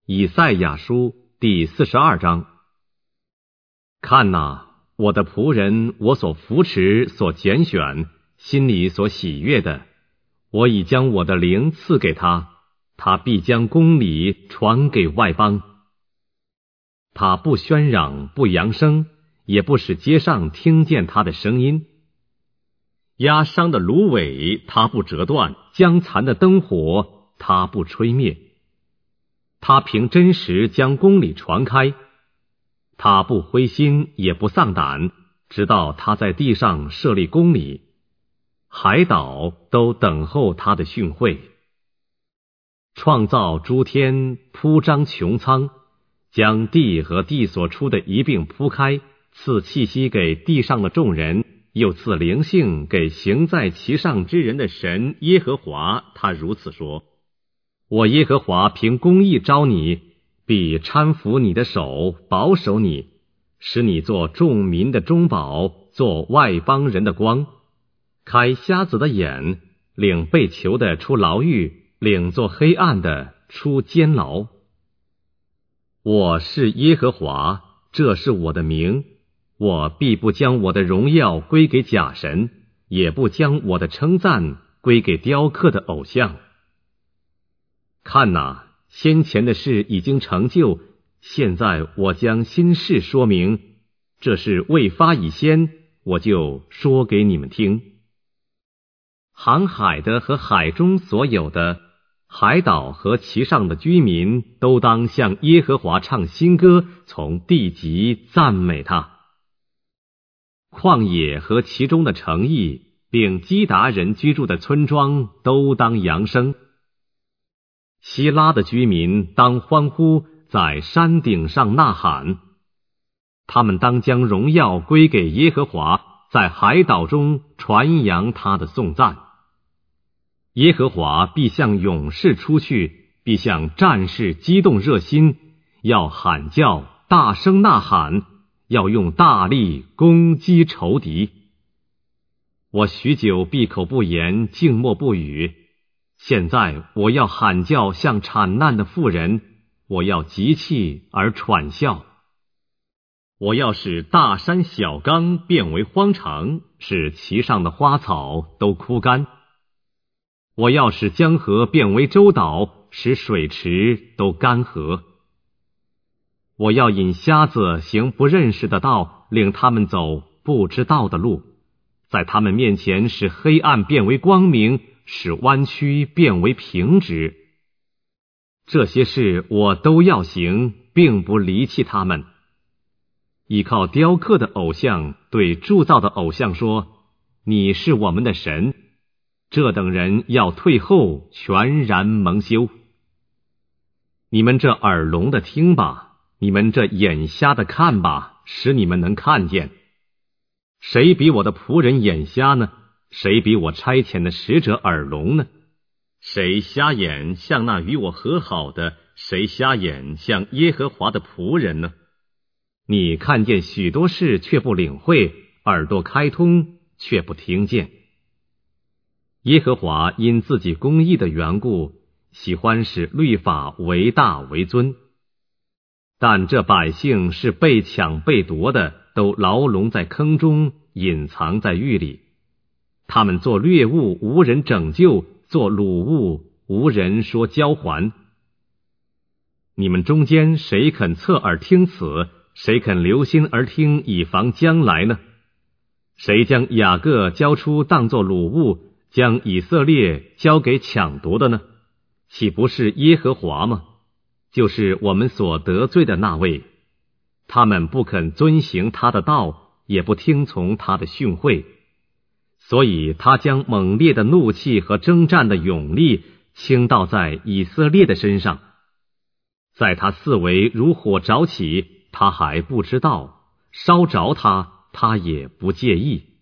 以赛亚书第42章。看哪，我的仆人，我所扶持、所拣选，心里所喜悦的，我已将我的灵赐给他，他必将公理传给外邦。他不喧嚷，不扬声，也不使街上听见他的声音。压伤的芦苇他不折断，将残的灯火他不吹灭。他凭真实将公理传开，他不灰心也不丧胆，直到他在地上设立公理，海岛都等候他的训诲。创造诸天，铺张穹苍，将地和地所出的一并铺开，赐气息给地上的众人，又赐灵性给行在其上之人的神耶和华。他如此说：我耶和华凭公义招你，必搀扶你的手，保守你，使你做众民的中保，做外邦人的光，开瞎子的眼，领被囚的出牢狱，领做黑暗的出监牢。我是耶和华，这是我的名，我必不将我的荣耀归给假神，也不将我的称赞归给雕刻的偶像。看哪，先前的事已经成就，现在我将新事说明，这事未发以先，我就说给你们听。航海的和海中所有的，海岛和其上的居民，都当向耶和华唱新歌，从地极赞美他。旷野和其中的城邑，并基达人居住的村庄，都当扬声。希拉的居民当欢呼，在山顶上呐喊。他们当将荣耀归给耶和华，在海岛中传扬他的颂赞。耶和华必向勇士出去，必向战士激动热心，要喊叫，大声呐喊，要用大力攻击仇敌。我许久闭口不言，静默不语。现在我要喊叫，像产难的妇人，我要急泣而喘笑。我要使大山小冈变为荒场，使其上的花草都枯干。我要使江河变为洲岛，使水池都干涸。我要引瞎子行不认识的道，领他们走不知道的路，在他们面前使黑暗变为光明，使弯曲变为平直。这些事我都要行，并不离弃他们。依靠雕刻的偶像对铸造的偶像说：你是我们的神。这等人要退后，全然蒙羞。你们这耳聋的听吧，你们这眼瞎的看吧，使你们能看见。谁比我的仆人眼瞎呢？谁比我差遣的使者耳聋呢？谁瞎眼像那与我和好的？谁瞎眼像耶和华的仆人呢？你看见许多事却不领会，耳朵开通却不听见。耶和华因自己公义的缘故，喜欢使律法为大为尊。但这百姓是被抢被夺的，都牢笼在坑中，隐藏在狱里。他们做掠物，无人拯救；做掳物，无人说交还。你们中间谁肯侧耳听此？谁肯留心而听，以防将来呢？谁将雅各交出当作掳物，将以色列交给抢夺的呢？岂不是耶和华吗？就是我们所得罪的那位。他们不肯遵行他的道，也不听从他的训诲，所以他将猛烈的怒气和征战的勇力倾倒在以色列的身上。在他四围如火着起，他还不知道；烧着他，他也不介意。